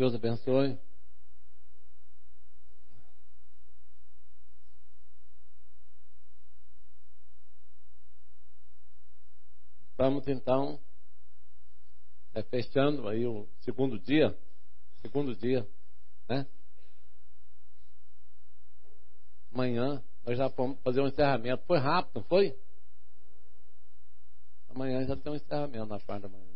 Deus abençoe. Estamos então fechando aí o segundo dia, né? Amanhã nós já vamos fazer um encerramento. Foi rápido, não foi? Amanhã já tem um encerramento na parte da manhã.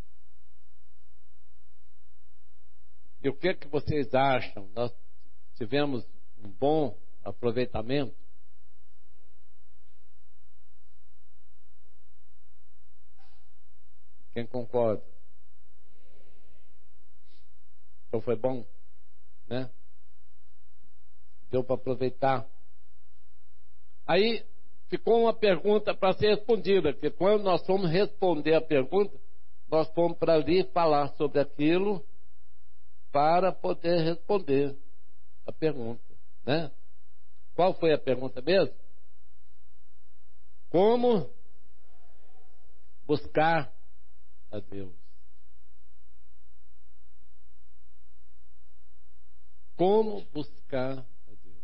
E o que vocês acham? Nós tivemos um bom aproveitamento? Quem concorda? Então foi bom, né? Deu para aproveitar. Aí ficou uma pergunta para ser respondida, porque quando nós fomos responder a pergunta, nós fomos para ali falar sobre aquilo para poder responder a pergunta, né? Qual foi a pergunta mesmo? Como buscar a Deus? Como buscar a Deus?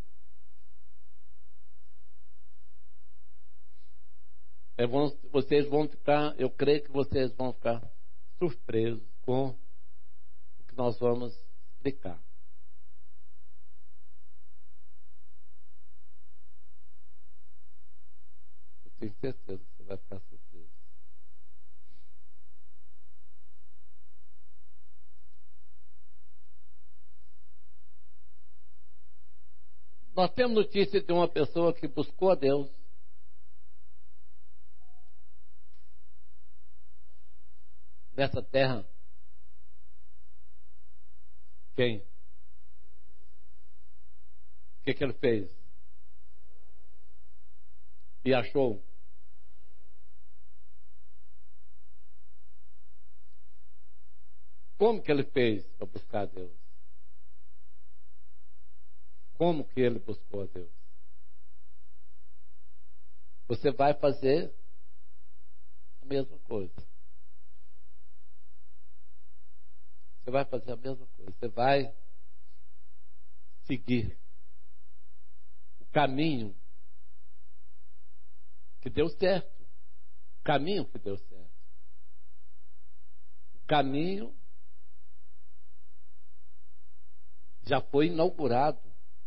Vocês vão ficar, eu creio que vocês vão ficar surpresos com o que nós vamos explicar. Eu tenho certeza que você vai ficar surpreso. Nós temos notícia de uma pessoa que buscou a Deus. Nessa terra. Quem? O que ele fez? E achou? Como que ele fez para buscar a Deus? Como que ele buscou a Deus? Você vai fazer a mesma coisa. Você vai fazer a mesma coisa. Você vai seguir o caminho que deu certo. O caminho que deu certo. O caminho já foi inaugurado.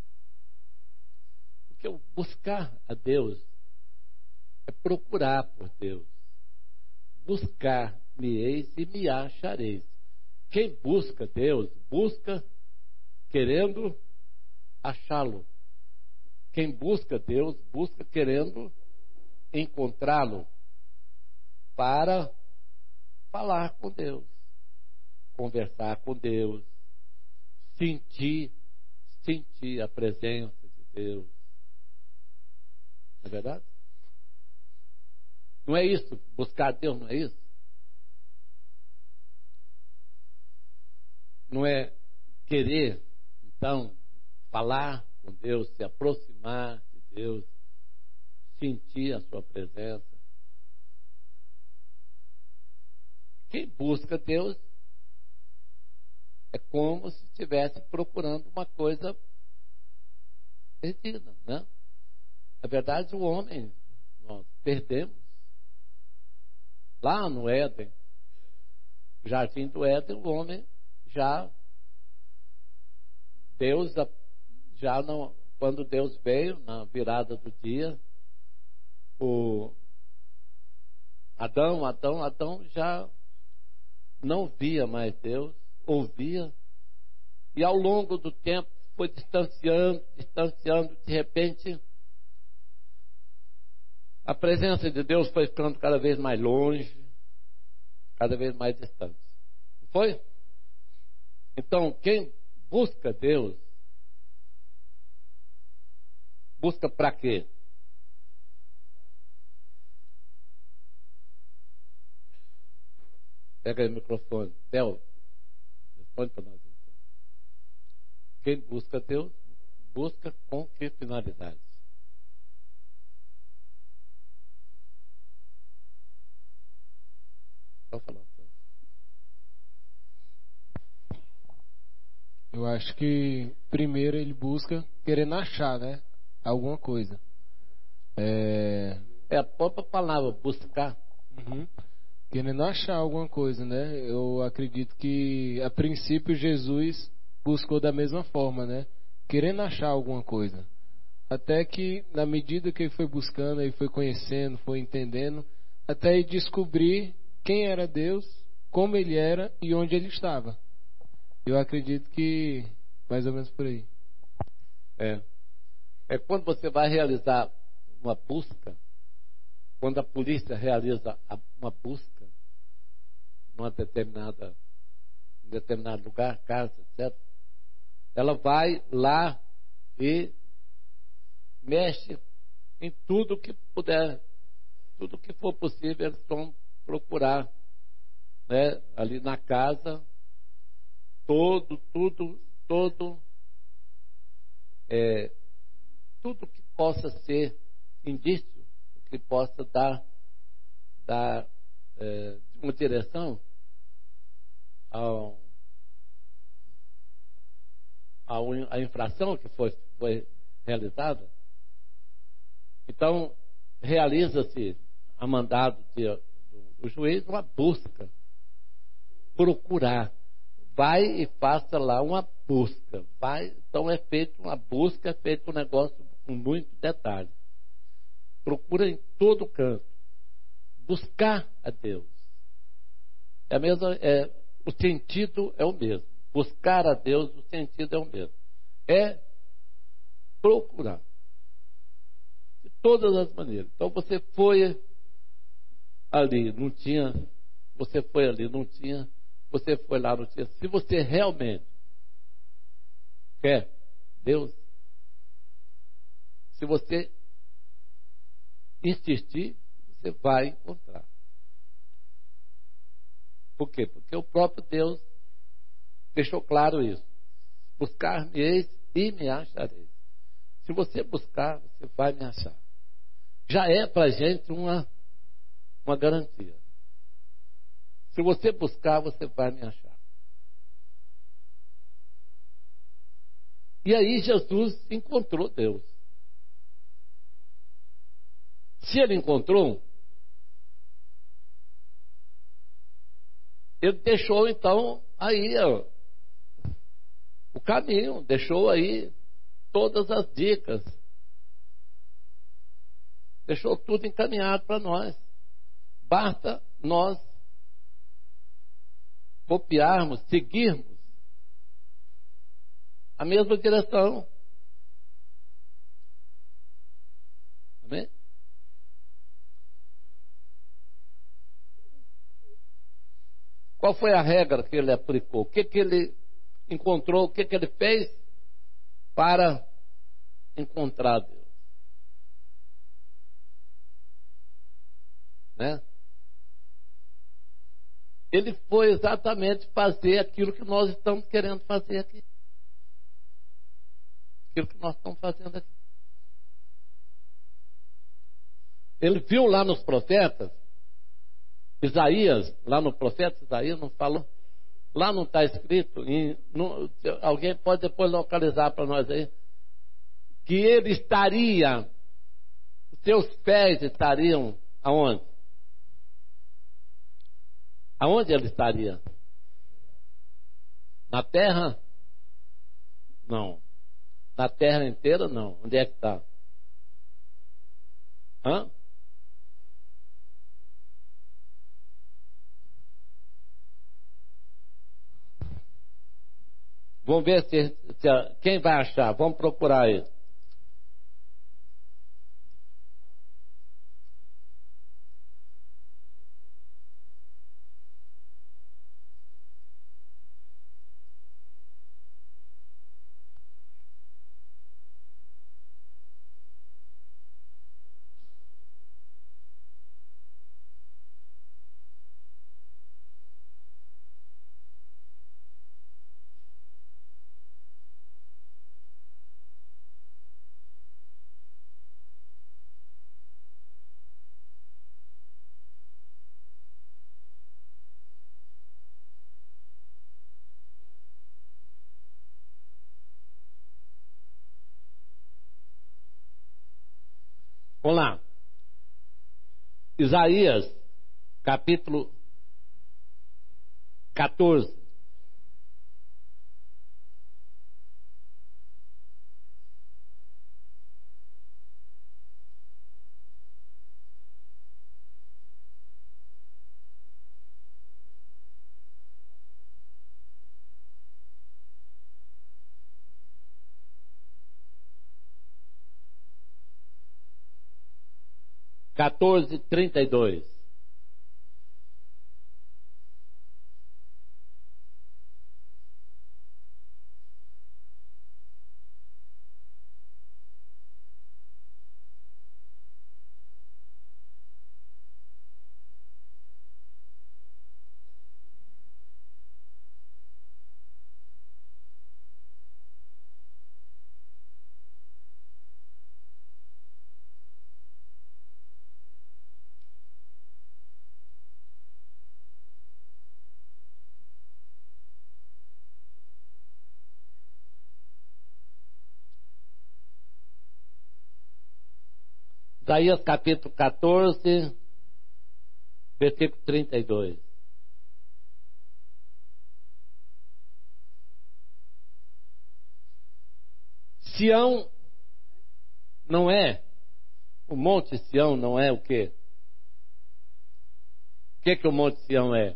Porque o buscar a Deus é procurar por Deus. Buscar-me-eis e me achareis. Quem busca Deus, busca querendo achá-lo. Quem busca Deus, busca querendo encontrá-lo para falar com Deus, conversar com Deus, sentir a presença de Deus. Não é verdade? Não é isso? Buscar Deus não é isso? Não é querer, então, falar com Deus, se aproximar de Deus, sentir a sua presença. Quem busca Deus é como se estivesse procurando uma coisa perdida, né? Na verdade, o homem, nós perdemos. Lá no Éden, no jardim do Éden, o homem Deus já não, quando Deus veio na virada do dia, o Adão já não via mais Deus, ouvia, e ao longo do tempo foi distanciando, de repente a presença de Deus foi ficando cada vez mais longe, cada vez mais distante. Não foi? Então, quem busca Deus, busca para quê? Pega aí o microfone. Del, responde para nós. Então. Quem busca Deus, busca com que finalidade? Estou falando. Eu acho que primeiro ele busca querendo achar, né? Alguma coisa. É a própria palavra, buscar. Uhum. Querendo achar alguma coisa, né? Eu acredito que a princípio Jesus buscou da mesma forma, né? Querendo achar alguma coisa. Até que na medida que ele foi buscando, ele foi conhecendo, foi entendendo, até ele descobrir quem era Deus, como ele era e onde ele estava. Eu acredito que mais ou menos por aí. É quando você vai realizar uma busca, quando a polícia realiza uma busca numa em determinado lugar, casa, etc., ela vai lá e mexe em tudo que puder, tudo que for possível, eles vão procurar, né? Ali na casa, tudo que possa ser indício, que possa dar uma direção à infração que foi realizada. Então, realiza-se, a mandado do juiz, uma busca, procurar. Vai e faça lá uma busca. Então é feito uma busca, é feito um negócio com muito detalhe. Procura em todo canto. Buscar a Deus. O sentido é o mesmo. Buscar a Deus, o sentido é o mesmo. É procurar. De todas as maneiras. Então você foi ali, não tinha. Você foi ali, não tinha. Você foi lá, não tinha. Se você realmente quer Deus, se você insistir, você vai encontrar. Por quê? Porque o próprio Deus deixou claro isso. Buscar-me-eis e me achareis. Se você buscar, você vai me achar. Já é para a gente uma garantia. Se você buscar, você vai me achar. E aí Jesus encontrou Deus. Se ele encontrou, ele deixou então aí o caminho, deixou aí todas as dicas, deixou tudo encaminhado para nós. Basta nós copiarmos, seguirmos a mesma direção. Amém? Qual foi a regra que ele aplicou? O que ele encontrou? O que ele fez para encontrar Deus? Né? Ele foi exatamente fazer aquilo que nós estamos querendo fazer aqui. Aquilo que nós estamos fazendo aqui. Ele viu lá nos profetas, Isaías, lá no profeta Isaías, não falou? Lá não está escrito, alguém pode depois localizar para nós aí, que ele estaria, seus pés estariam aonde? Aonde ele estaria? Na terra? Não. Na terra inteira, não. Onde é que está? Hã? Vamos ver quem vai achar. Vamos procurar ele. Vamos lá. Isaías, capítulo 14. Quatorze, 32. Isaías capítulo 14, versículo 32. Sião não é, o Monte Sião não é o quê? O que o Monte Sião é?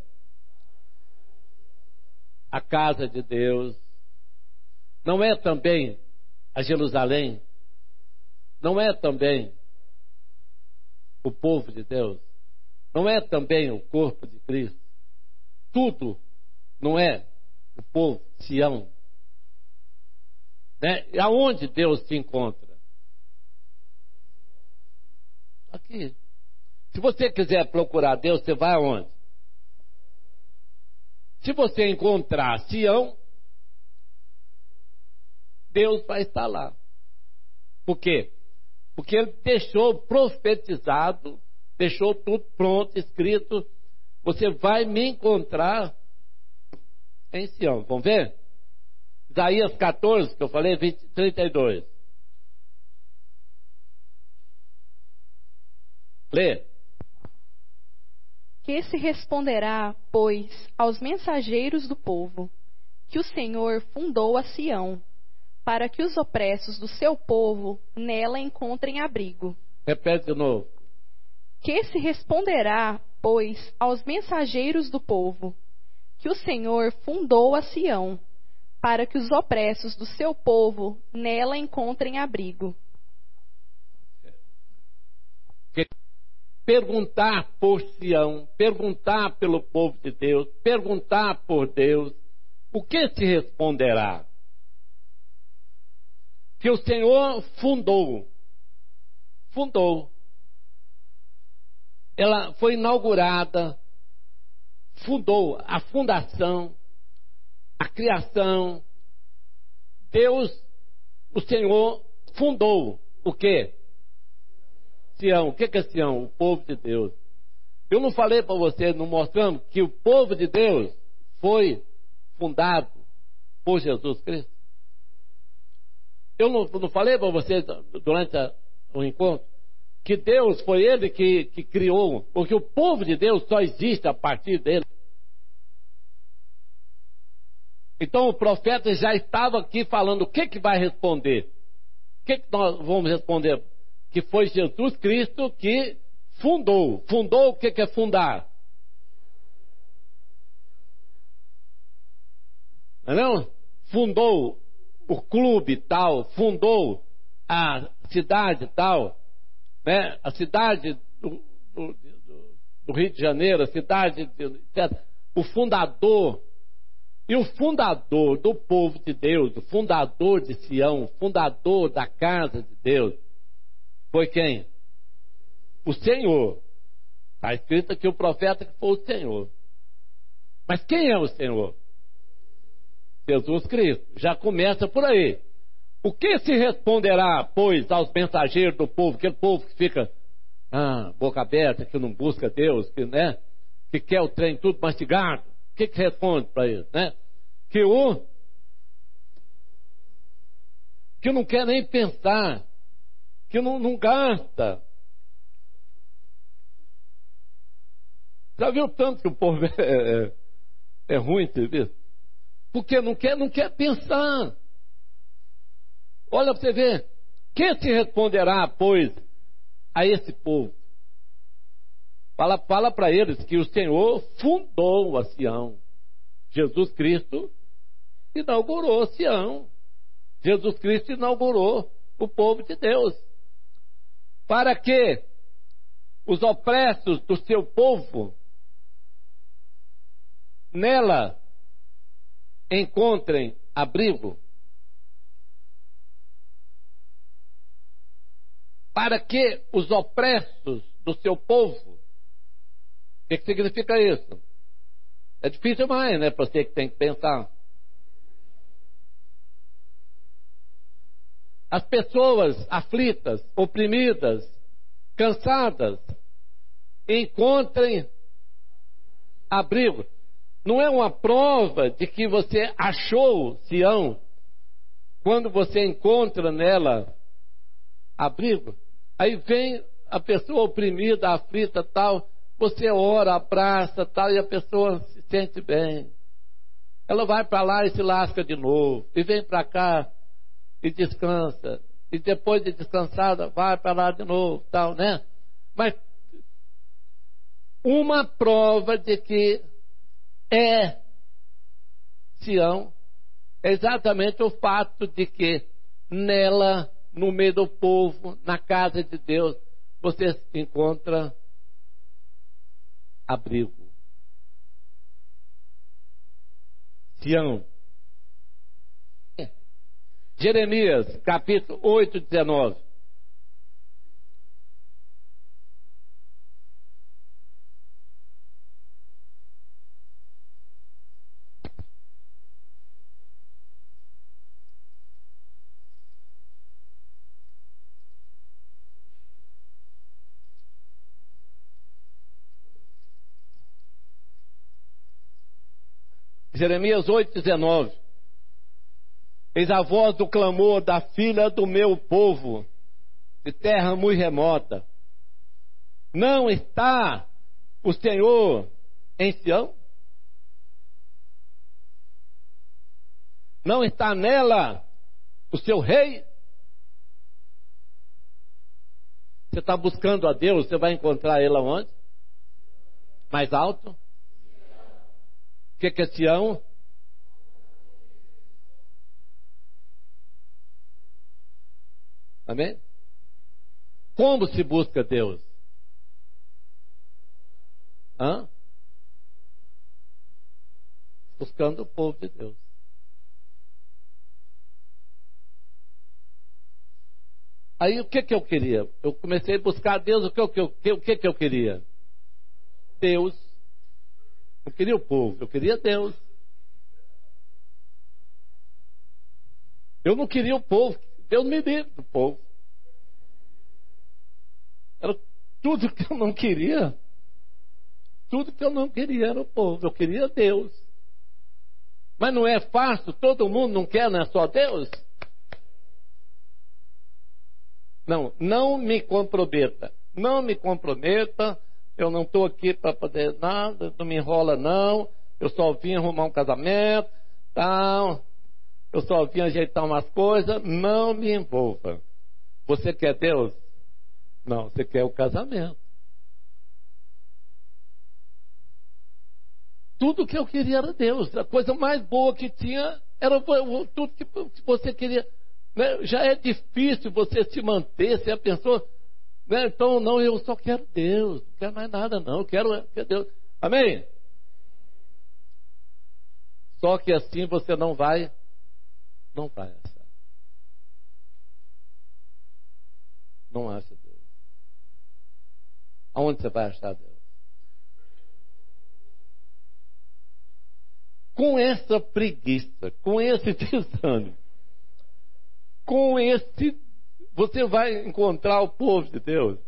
A casa de Deus. Não é também a Jerusalém? Não é também o povo de Deus? Não é também o corpo de Cristo? Tudo não é o povo, Sião? Né? E aonde Deus se encontra? Aqui. Se você quiser procurar Deus, você vai aonde? Se você encontrar Sião, Deus vai estar lá. Por quê? Porque ele deixou profetizado, deixou tudo pronto, escrito. Você vai me encontrar em Sião. Vamos ver? Isaías 14, que eu falei, 32. Lê. Que se responderá, pois, aos mensageiros do povo, que o Senhor fundou a Sião, para que os opressos do seu povo nela encontrem abrigo. Repete de novo. Que se responderá, pois, aos mensageiros do povo, que o Senhor fundou a Sião, para que os opressos do seu povo nela encontrem abrigo. Perguntar por Sião, perguntar pelo povo de Deus, perguntar por Deus, o que se responderá? Que o Senhor fundou. Ela foi inaugurada, fundou a fundação, a criação. Deus, o Senhor, fundou o quê? Sião. O que é Sião? O povo de Deus. Eu não falei para você, não mostramos, que o povo de Deus foi fundado por Jesus Cristo? Eu não falei para você durante o encontro que Deus foi Ele que criou, porque o povo de Deus só existe a partir dele. Então o profeta já estava aqui falando o que vai responder. O que nós vamos responder? Que foi Jesus Cristo que fundou. Fundou, o que é fundar? Não? Fundou o clube tal, fundou a cidade tal, né? A cidade do Rio de Janeiro, a cidade, etc. O fundador, e o fundador do povo de Deus, o fundador de Sião, o fundador da casa de Deus, foi quem? O Senhor. Está escrito aqui o profeta que foi o Senhor. Mas quem é o Senhor? Jesus Cristo. Já começa por aí. O que se responderá, pois, aos mensageiros do povo, aquele povo que fica boca aberta, que não busca Deus, que quer o trem tudo mastigado? O que responde para isso? Né? Que não quer nem pensar, que não gasta, Já viu tanto que o povo é ruim, você vê? Porque não quer pensar. Olha para você ver. Quem se responderá, pois, a esse povo? Fala para eles que o Senhor fundou a Sião. Jesus Cristo inaugurou Sião. Jesus Cristo inaugurou o povo de Deus. Para que os opressos do seu povo nela encontrem abrigo. Para que os opressos do seu povo. O que significa isso? É difícil mais, né? Para você que tem que pensar. As pessoas aflitas, oprimidas, cansadas, encontrem abrigo. Não é uma prova de que você achou Sião quando você encontra nela abrigo. Aí vem a pessoa oprimida, aflita, tal, você ora, abraça, tal, e a pessoa se sente bem. Ela vai para lá e se lasca de novo, e vem para cá e descansa, e depois de descansada vai para lá de novo, tal, né? Mas uma prova de que é Sião é exatamente o fato de que nela, no meio do povo, na casa de Deus, você encontra abrigo. Sião. Jeremias, capítulo 8, 19. Jeremias 8, 19. Eis a voz do clamor da filha do meu povo, de terra muito remota. Não está o Senhor em Sião? Não está nela o seu rei? Você está buscando a Deus, você vai encontrar Ele aonde? Mais alto? O que é Sião? Amém? Como se busca Deus? Buscando o povo de Deus. Aí o que eu queria? Eu comecei a buscar Deus, o que eu queria? Deus. Não queria o povo, eu queria Deus. Eu não queria o povo, Deus me livre do povo. Era tudo que eu não queria. Tudo que eu não queria era o povo, eu queria Deus. Mas não é fácil, todo mundo não quer, não é só Deus? Não me comprometa. Não me comprometa. Eu não estou aqui para fazer nada, não me enrola não. Eu só vim arrumar um casamento, tal. Eu só vim ajeitar umas coisas. Não me envolva. Você quer Deus? Não, você quer o casamento. Tudo que eu queria era Deus. A coisa mais boa que tinha era tudo que você queria. Né? Já é difícil você se manter, você pensou... Né? Então, não, eu só quero Deus, não quero mais nada, não, eu quero Deus. Amém? Só que assim você não vai achar. Não acha Deus. Aonde você vai achar Deus? Com essa preguiça, com esse desânimo, com esse... Você vai encontrar o povo de Deus.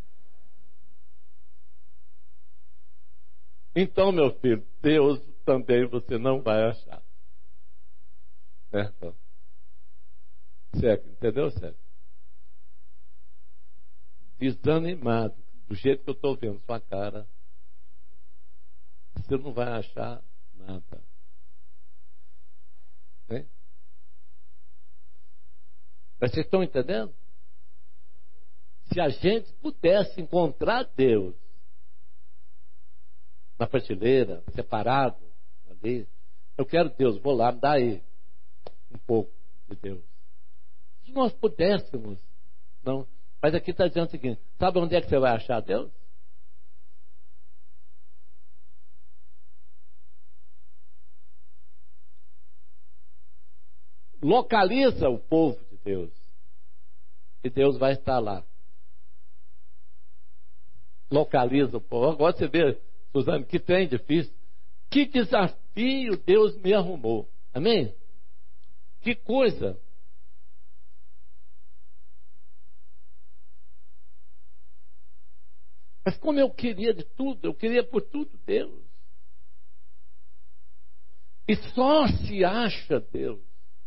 Então, meu filho, Deus também você não vai achar. Certo? Certo? Entendeu, certo? Desanimado, do jeito que eu estou vendo sua cara. você não vai achar nada. Né? Mas vocês estão entendendo? Se a gente pudesse encontrar Deus na prateleira, separado, ali, eu quero Deus, vou lá, me dá aí um pouco de Deus. Se nós pudéssemos, não. Mas aqui está dizendo o seguinte: sabe onde é que você vai achar Deus? Localiza o povo de Deus e Deus vai estar lá. Localiza o povo. Agora você vê, Suzane, que trem difícil. Que desafio Deus me arrumou. Amém? Que coisa. Mas como eu queria de tudo, eu queria por tudo Deus. E só se acha Deus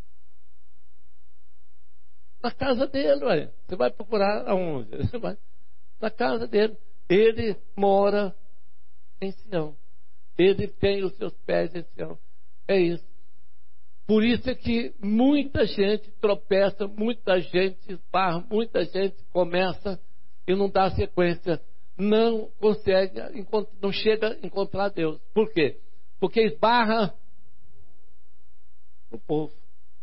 na casa dele, ué. Você vai procurar aonde? Você vai na casa dele. Ele mora em Sião. Ele tem os seus pés em Sião. É isso. Por isso é que muita gente tropeça, muita gente esbarra, muita gente começa e não dá sequência. Não consegue, não chega a encontrar Deus. Por quê? Porque esbarra o povo.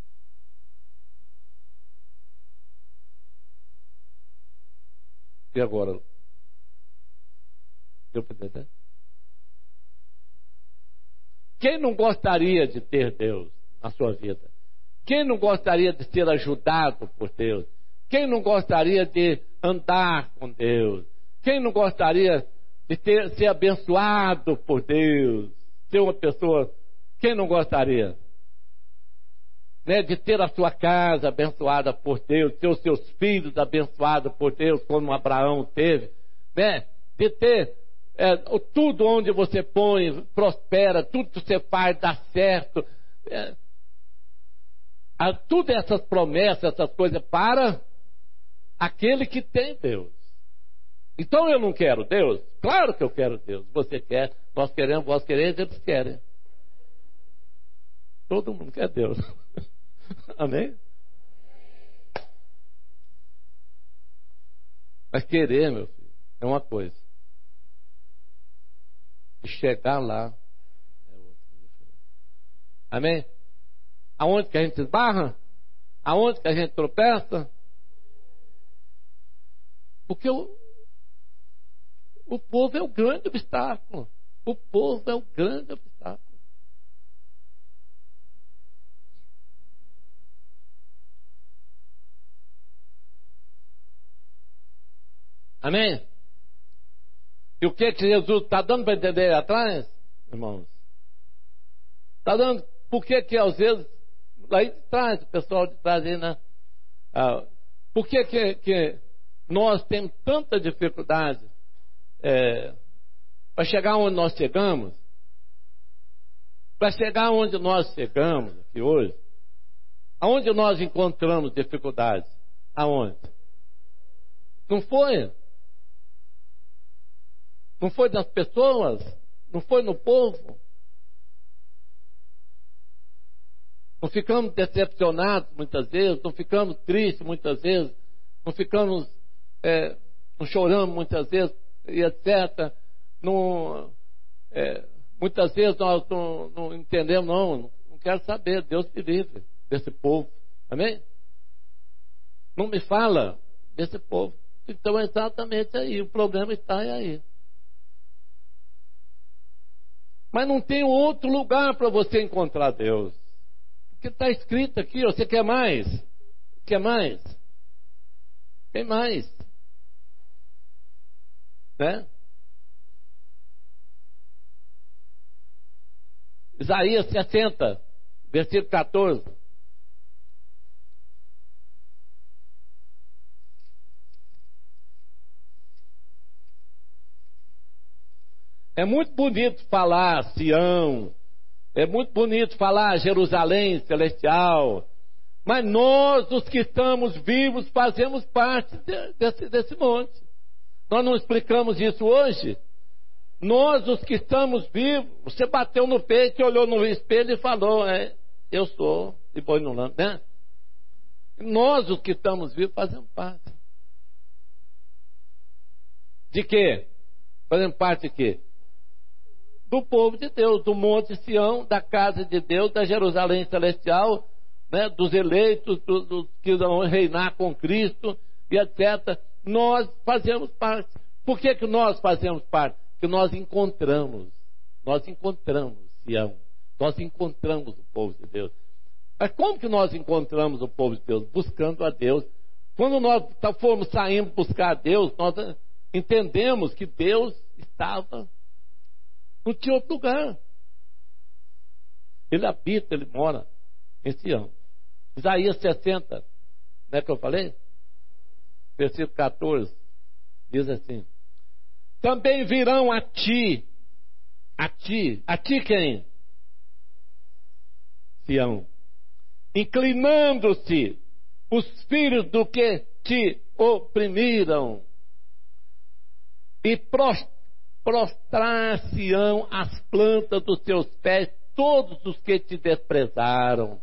E agora? Deu para entender? Quem não gostaria de ter Deus na sua vida? Quem não gostaria de ser ajudado por Deus? Quem não gostaria de andar com Deus? Quem não gostaria de ser abençoado por Deus? Ser uma pessoa... Quem não gostaria? Né, de ter a sua casa abençoada por Deus, ter os seus filhos abençoados por Deus, como Abraão teve, né, de ter tudo onde você põe, prospera, tudo que você faz dá certo, tudo essas promessas, essas coisas para aquele que tem Deus. Então eu não quero Deus? Claro que eu quero Deus. Você quer, nós queremos, vós quereis, eles querem. Todo mundo quer Deus. Amém? Mas querer, meu filho, é uma coisa. E chegar lá é outra. Amém? Aonde que a gente esbarra? Aonde que a gente tropeça? Porque o povo é o grande obstáculo. O povo é o grande obstáculo. Amém? E o que Jesus está dando para entender aí atrás, irmãos? Está dando, por que às vezes, lá de trás, o pessoal de trás aí, né? Por que nós temos tanta dificuldade para chegar onde nós chegamos? Para chegar onde nós chegamos aqui hoje, aonde nós encontramos dificuldades? Aonde? Não foi? Não foi nas pessoas? Não foi no povo? Não ficamos decepcionados muitas vezes, não ficamos tristes muitas vezes, não ficamos, não choramos muitas vezes, e etc. Muitas vezes nós não entendemos, não quero saber, Deus me livre desse povo. Amém? Não me fala desse povo. Então é exatamente aí, o problema está aí. Mas não tem outro lugar para você encontrar Deus. Porque está escrito aqui, você quer mais? Quer mais? Tem mais. Né? Isaías 60, versículo 14. É muito bonito falar Sião, é muito bonito falar Jerusalém celestial, mas nós, os que estamos vivos, fazemos parte desse monte. Nós não explicamos isso hoje? Nós, os que estamos vivos, você bateu no peito, olhou no espelho e falou, eu sou, e põe no lance, né? Nós, os que estamos vivos, fazemos parte. De quê? Fazemos parte de quê? Do povo de Deus, do Monte Sião, da casa de Deus, da Jerusalém Celestial, né? Dos eleitos, dos que vão reinar com Cristo, e etc. Nós fazemos parte. Por que nós fazemos parte? Porque nós encontramos Sião, nós encontramos o povo de Deus. Mas como que nós encontramos o povo de Deus? Buscando a Deus. Quando nós formos saindo buscar a Deus, nós entendemos que Deus estava não tinha outro lugar. Ele habita, ele mora em Sião. Isaías 60, não é que eu falei? Versículo 14, diz assim: também virão a ti quem? Sião, inclinando-se os filhos do que te oprimiram, e prostrar-se-ão as plantas dos teus pés todos os que te desprezaram,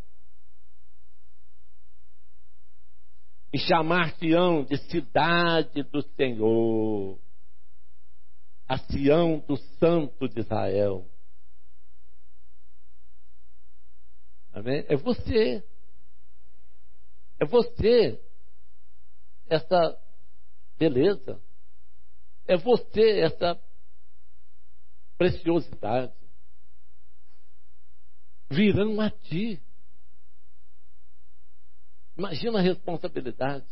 e chamar-te-ão de cidade do Senhor, a Sião do Santo de Israel. Amém? É você essa beleza, é você essa preciosidade. Virão a ti. Imagina a responsabilidade.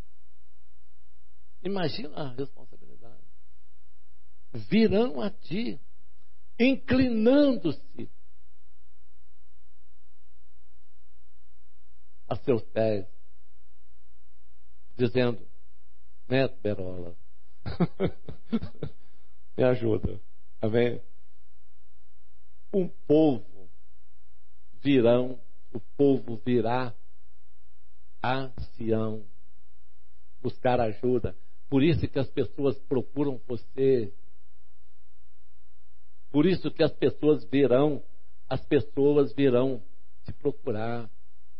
Imagina a responsabilidade. Virão a ti, inclinando-se a seus pés, dizendo: Neto Berola, me ajuda. Amém? O povo virá a Sião buscar ajuda. Por isso que as pessoas procuram você. Por isso que as pessoas virão te procurar.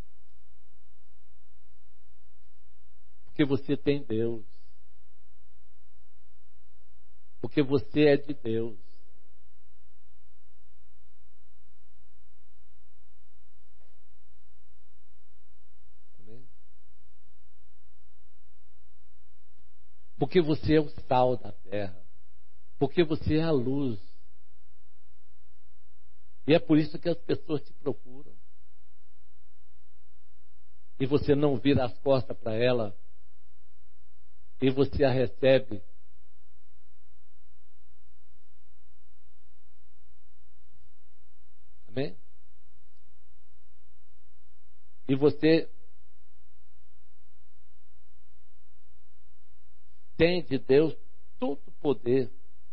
Porque você tem Deus. Porque você é de Deus. Amém? Porque você é o sal da terra. Porque você é a luz. E é por isso que as pessoas te procuram. E você não vira as costas para ela. E você a recebe. Amém? E você tem de Deus todo o poder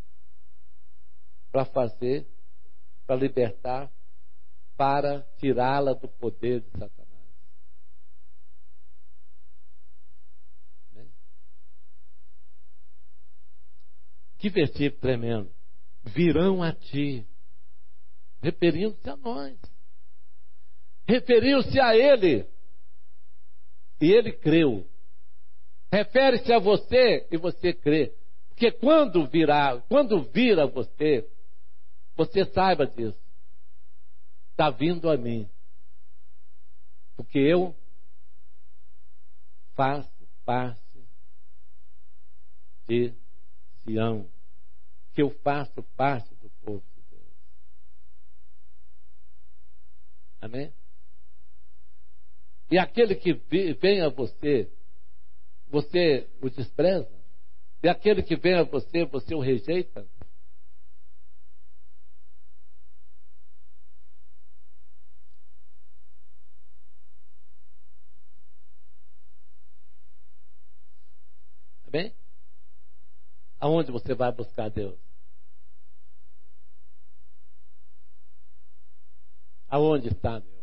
para fazer, para libertar, para tirá-la do poder de Satanás. Amém? Que versículo tremendo. Virão a ti. Referindo-se a nós. Referiu-se a ele. E ele creu. Refere-se a você e você crê. Porque quando vira você, você saiba disso. Está vindo a mim. Porque eu faço parte de Sião. Que eu faço parte do povo de Deus. Amém? E aquele que vem a você, você o despreza? E aquele que vem a você, você o rejeita? Amém? Aonde você vai buscar Deus? Aonde está Deus?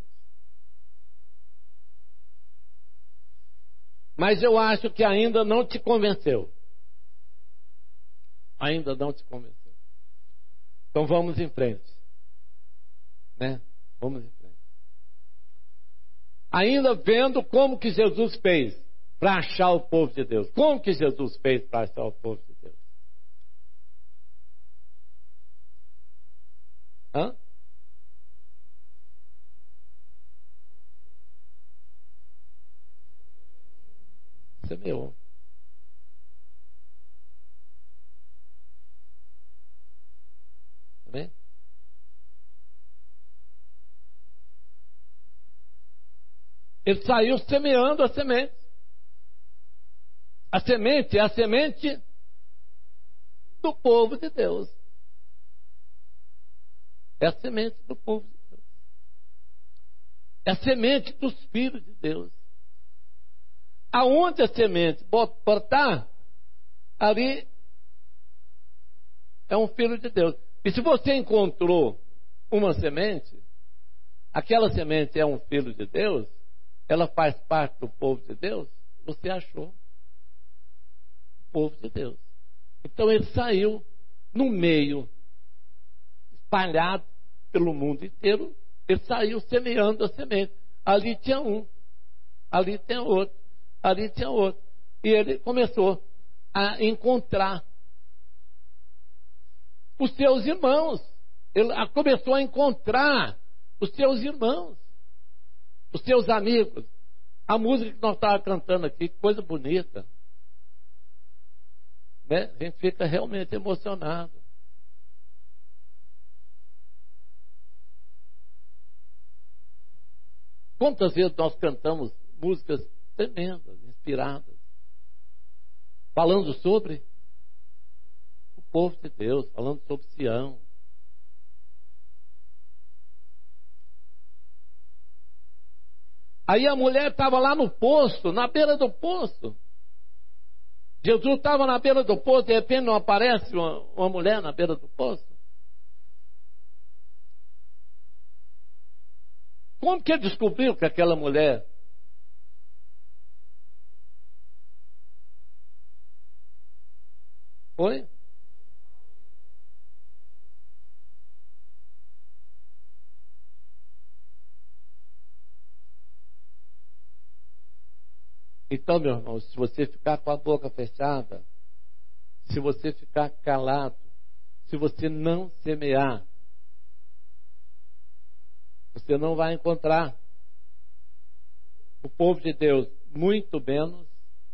Mas eu acho que ainda não te convenceu. Ainda não te convenceu. Então vamos em frente. Né? Vamos em frente. Ainda vendo como que Jesus fez para achar o povo de Deus. Como que Jesus fez para achar o povo de Deus? Hã? Semeou. Amém? Ele saiu semeando a semente. A semente é a semente do povo de Deus. É a semente do povo de Deus. É a semente dos filhos de Deus. Aonde a semente botar, ali é um filho de Deus. E se você encontrou uma semente, aquela semente é um filho de Deus, ela faz parte do povo de Deus, você achou o povo de Deus. Então ele saiu no meio, espalhado pelo mundo inteiro, ele saiu semeando a semente. Ali tinha um, ali tinha outro, ali tinha outro. E ele começou a encontrar os seus irmãos. Ele começou a encontrar os seus irmãos, os seus amigos. A música que nós estávamos cantando aqui, que coisa bonita. Né? A gente fica realmente emocionado. Quantas vezes nós cantamos músicas tremendas, inspiradas, falando sobre o povo de Deus, falando sobre Sião. Aí a mulher estava lá no poço, na beira do poço. Jesus estava na beira do poço, de repente não aparece uma mulher na beira do poço. Como que ele descobriu que aquela mulher foi? Então, meu irmão, se você ficar com a boca fechada, se você ficar calado, se você não semear, você não vai encontrar o povo de Deus, muito menos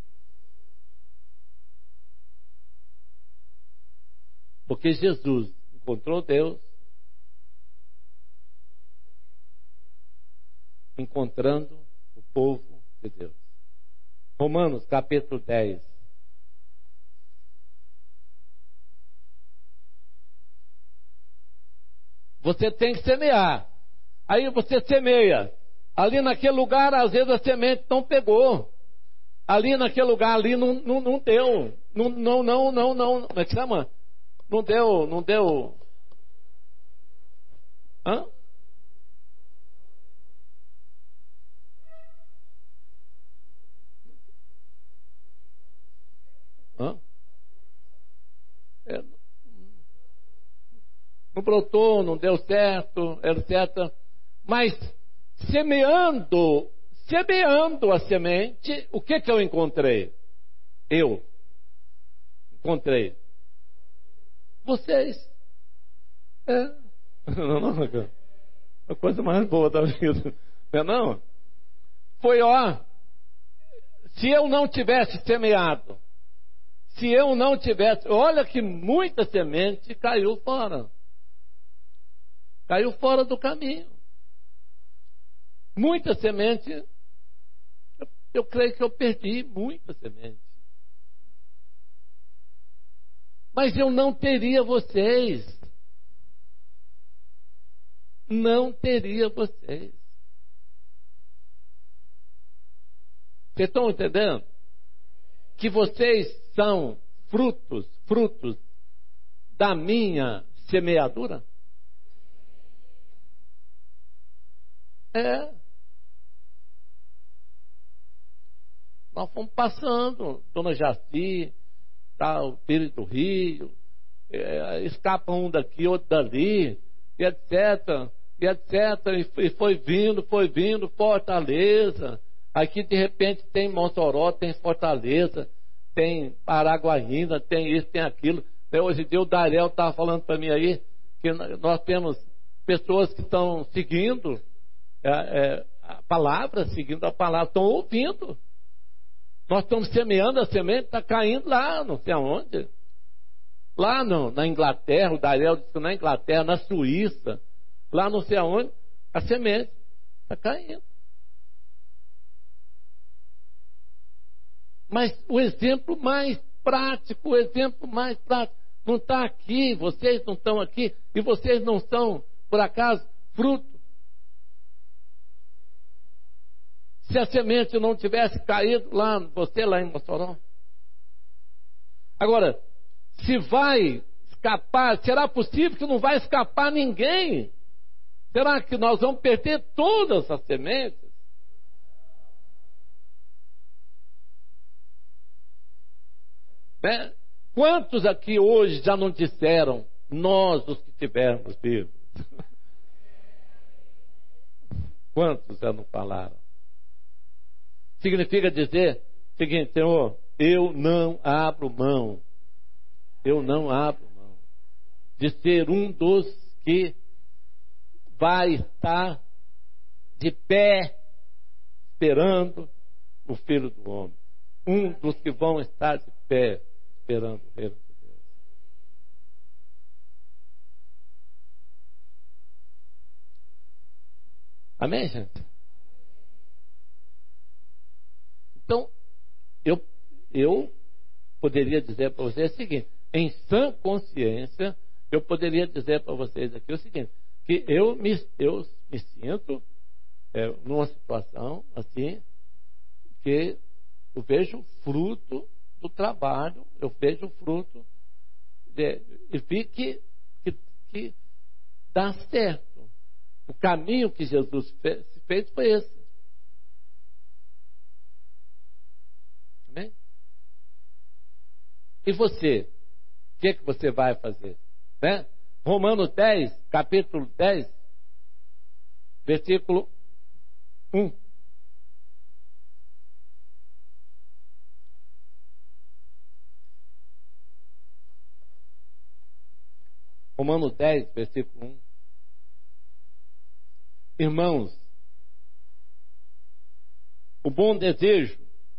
porque Jesus encontrou Deus, encontrando o povo de Deus. Romanos capítulo 10. Você tem que semear. Aí você semeia. Ali naquele lugar, às vezes a semente não pegou. Ali naquele lugar, ali não deu. Não. Como é que chama? Não deu. Hã? Hã? Não brotou, não deu certo, etc. Mas semeando a semente, o que eu encontrei? Eu encontrei vocês. Não, a coisa mais boa da vida. Não? Foi, se eu não tivesse semeado, olha que muita semente caiu fora. Caiu fora do caminho. Muita semente, eu creio que eu perdi muita semente. Mas eu não teria vocês. Não teria vocês. Vocês estão entendendo? Que vocês são frutos da minha semeadura? Nós fomos passando, Dona Jaci, o Pires do Rio, escapa um daqui, outro dali, e etc. E etc. E foi vindo, Fortaleza. Aqui de repente tem Mossoró, tem Fortaleza, tem Paraguaína, tem isso, tem aquilo. Hoje em dia o Darel estava falando para mim aí que nós temos pessoas que estão seguindo a palavra, estão ouvindo. Nós estamos semeando, a semente está caindo lá, não sei aonde. Lá na Inglaterra, o Darel disse que na Inglaterra, na Suíça, lá não sei aonde, a semente está caindo. Mas o exemplo mais prático, não está aqui, vocês não estão aqui, e vocês não são, por acaso, fruto. Se a semente não tivesse caído lá em Mossoró. Agora, se vai escapar, será possível que não vai escapar ninguém? Será que nós vamos perder todas as sementes? Né? Quantos aqui hoje já não disseram, nós os que tivermos vivos? Quantos já não falaram? Significa dizer o seguinte: Senhor, eu não abro mão de ser um dos que vai estar de pé esperando o Filho do Homem. Um dos que vão estar de pé esperando o reino de Deus. Amém, gente? Então, eu poderia dizer para vocês o seguinte: em sã consciência, eu poderia dizer para vocês aqui o seguinte, que eu me sinto numa situação assim, que eu vejo fruto do trabalho, eu vejo fruto e vi que dá certo. O caminho que Jesus fez foi esse. Amém? E você? O que você vai fazer? Né? Romanos 10, capítulo 10, versículo 1. Romanos 10, versículo 1. Irmãos, o bom desejo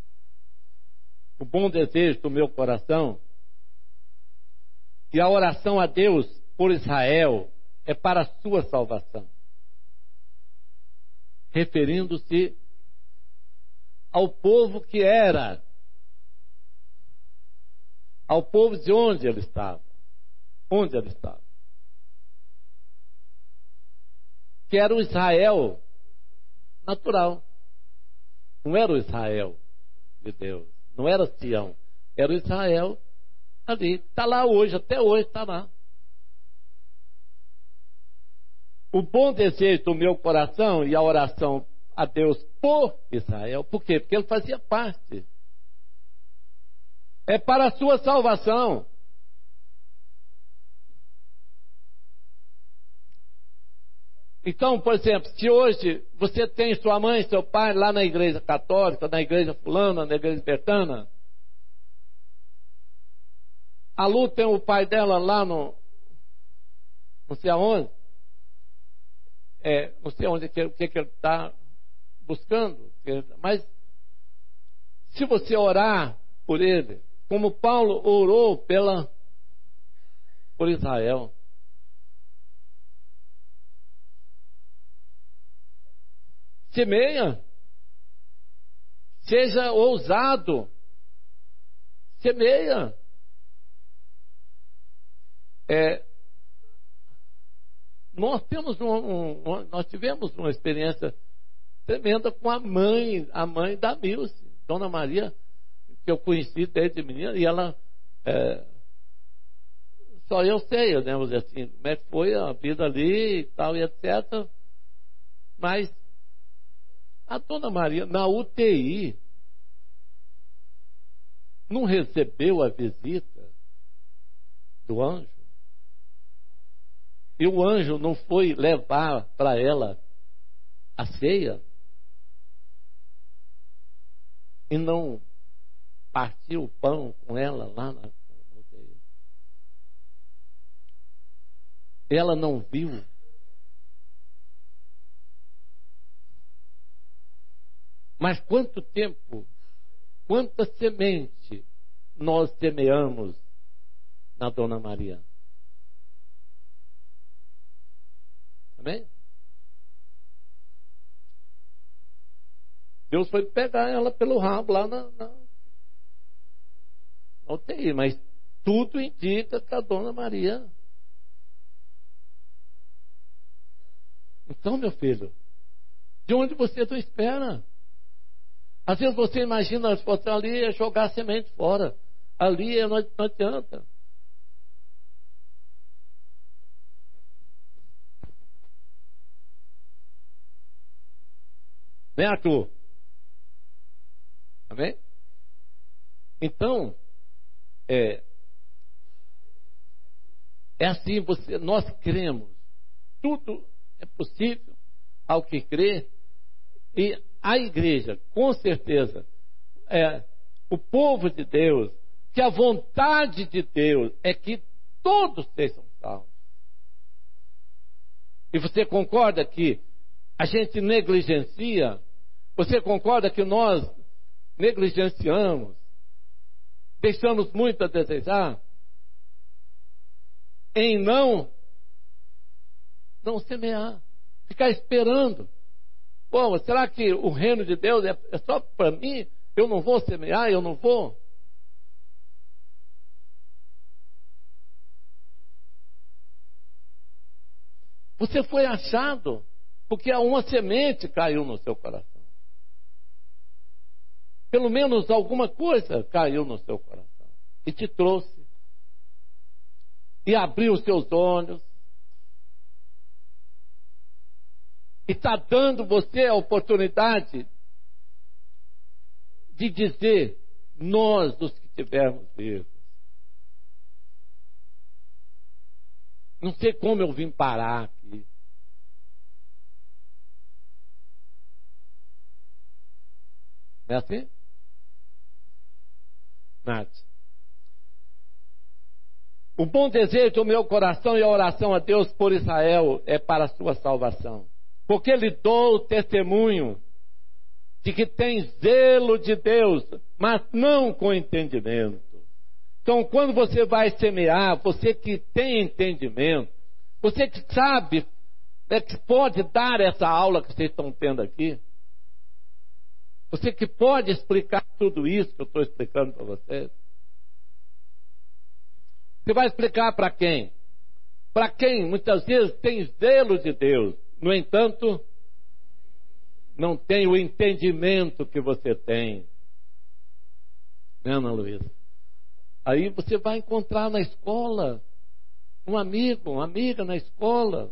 do meu coração e a oração a Deus por Israel é para a sua salvação, referindo-se ao povo que era, ao povo de onde ele estava, que era o Israel natural, não era o Israel de Deus, não era Sião, era o Israel ali, está lá hoje, até hoje está lá. O bom desejo do meu coração e a oração a Deus por Israel, por quê? Porque ele fazia parte, é para a sua salvação. Então, por exemplo, se hoje você tem sua mãe e seu pai lá na igreja católica, na igreja fulana, na igreja bertana, a Lu tem o pai dela lá no não sei aonde, não sei onde que ele está buscando, mas se você orar por ele, como Paulo orou por Israel, semeia, seja ousado, semeia. Nós tivemos uma experiência tremenda com a mãe da Milce, Dona Maria, que eu conheci desde menina, e ela só eu sei, né, assim, como é que foi a vida ali e tal, e etc. Mas a Dona Maria, na UTI, não recebeu a visita do anjo. E o anjo não foi levar para ela a ceia? E não partiu o pão com ela lá na aldeia? Ela não viu? Mas quanto tempo, quanta semente nós semeamos na Dona Maria? Amém? Deus foi pegar ela pelo rabo lá na UTI, mas tudo indica que a Dona Maria. Então, meu filho, de onde você não espera? Às vezes você imagina, se você ali é jogar a semente fora. Ali não adianta. Né, Arthur? Amém? Então, é assim, nós cremos. Tudo é possível ao que crê. E a igreja, com certeza, o povo de Deus, que a vontade de Deus é que todos sejam salvos. E você concorda que a gente negligencia? Você concorda que nós negligenciamos? Deixamos muito a desejar? Em não semear, ficar esperando. Bom, será que o reino de Deus é só para mim? Eu não vou semear, eu não vou? Você foi achado porque uma semente caiu no seu coração. Pelo menos alguma coisa caiu no seu coração e te trouxe e abriu os seus olhos. E está dando você a oportunidade de dizer, nós, os que tivermos vivos. Não sei como eu vim parar aqui. Não é assim? Nath. O bom desejo do meu coração e a oração a Deus por Israel é para a sua salvação. Porque lhe dou o testemunho de que tem zelo de Deus, mas não com entendimento. Então, quando você vai semear, você que tem entendimento, você que sabe, que pode dar essa aula que vocês estão tendo aqui, você que pode explicar tudo isso que eu estou explicando para vocês, você vai explicar para quem? Para quem muitas vezes tem zelo de Deus, no entanto, não tem o entendimento que você tem. Né, Ana Luísa? Aí você vai encontrar na escola um amigo, uma amiga na escola,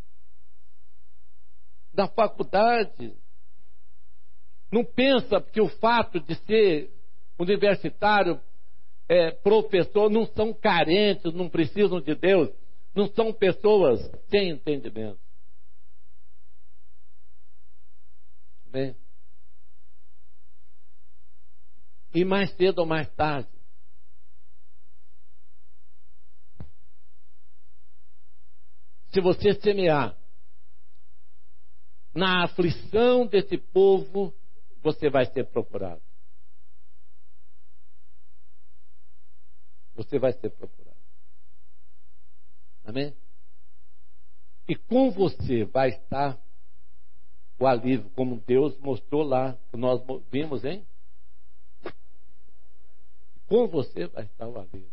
na faculdade. Não pensa que o fato de ser universitário, professor, não são carentes, não precisam de Deus, não são pessoas sem entendimento. Bem, e mais cedo ou mais tarde, se você semear na aflição desse povo, você vai ser procurado. Você vai ser procurado. Amém? E com você vai estar o alívio, como Deus mostrou lá, que nós vimos, hein? Com você vai estar o alívio.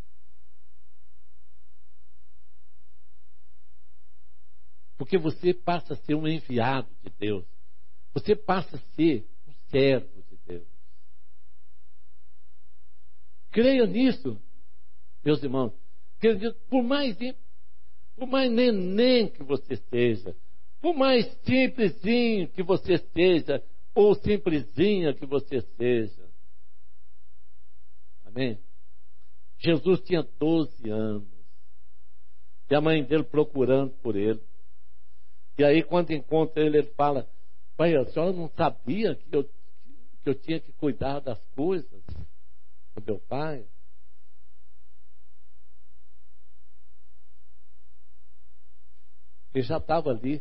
Porque você passa a ser um enviado de Deus. Você passa a ser um servo de Deus. Creia nisso, meus irmãos. Creia nisso, por mais neném que você seja, por mais simplesinho que você seja, ou simplesinha que você seja. Amém? Jesus tinha 12 anos. E a mãe dele procurando por ele. E aí, quando encontra ele, ele fala: pai, a senhora não sabia que eu tinha que cuidar das coisas do meu pai? Ele já estava ali.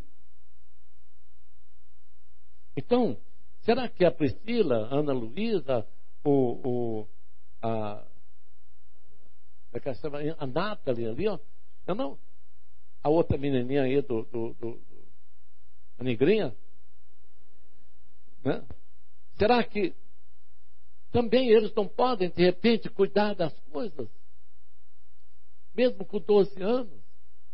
Então, será que a Priscila, a Ana Luísa, a Nathalie ali, ó, não, a outra menininha aí a negrinha, né? Será que também eles não podem, de repente, cuidar das coisas? Mesmo com 12 anos?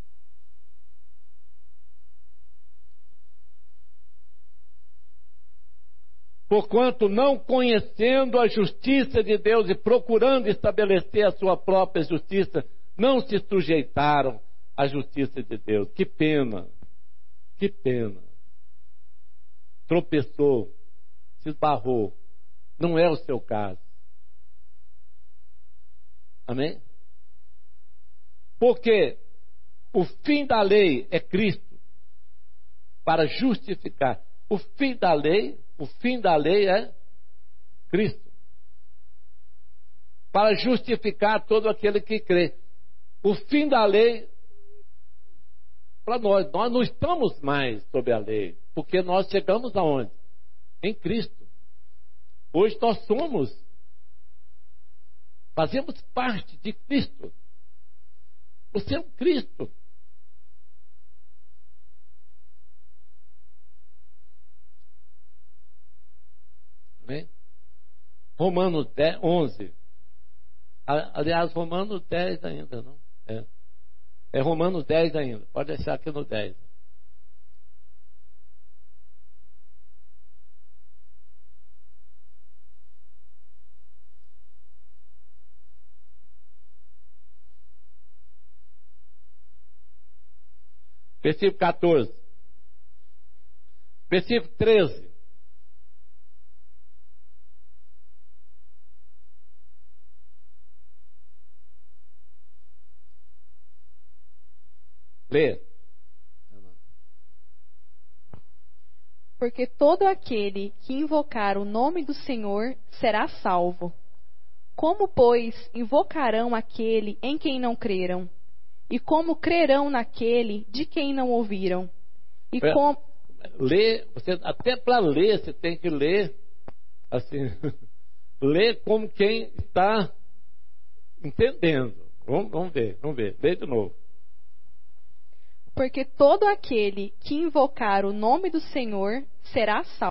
Porquanto, não conhecendo a justiça de Deus e procurando estabelecer a sua própria justiça, não se sujeitaram à justiça de Deus. Que pena, que pena. Tropeçou, se esbarrou. Não é o seu caso. Amém? Porque o fim da lei é Cristo, para justificar. O fim da lei é Cristo, para justificar todo aquele que crê. O fim da lei, para nós não estamos mais sob a lei, porque nós chegamos aonde? Em Cristo. Hoje nós fazemos parte de Cristo. Você é um Cristo. Amém? Romanos 10, 11. Aliás, Romanos 10 ainda, não? É Romanos 10 ainda. Pode deixar aqui no 10. Versículo 14. Versículo 13. Lê. Porque todo aquele que invocar o nome do Senhor será salvo. Como, pois, invocarão aquele em quem não creram? E como crerão naquele de quem não ouviram? E como... Ler, até para ler, você tem que ler assim, ler como quem está entendendo. Vamos ver, lê de novo. Porque todo aquele que invocar o nome do Senhor será salvo.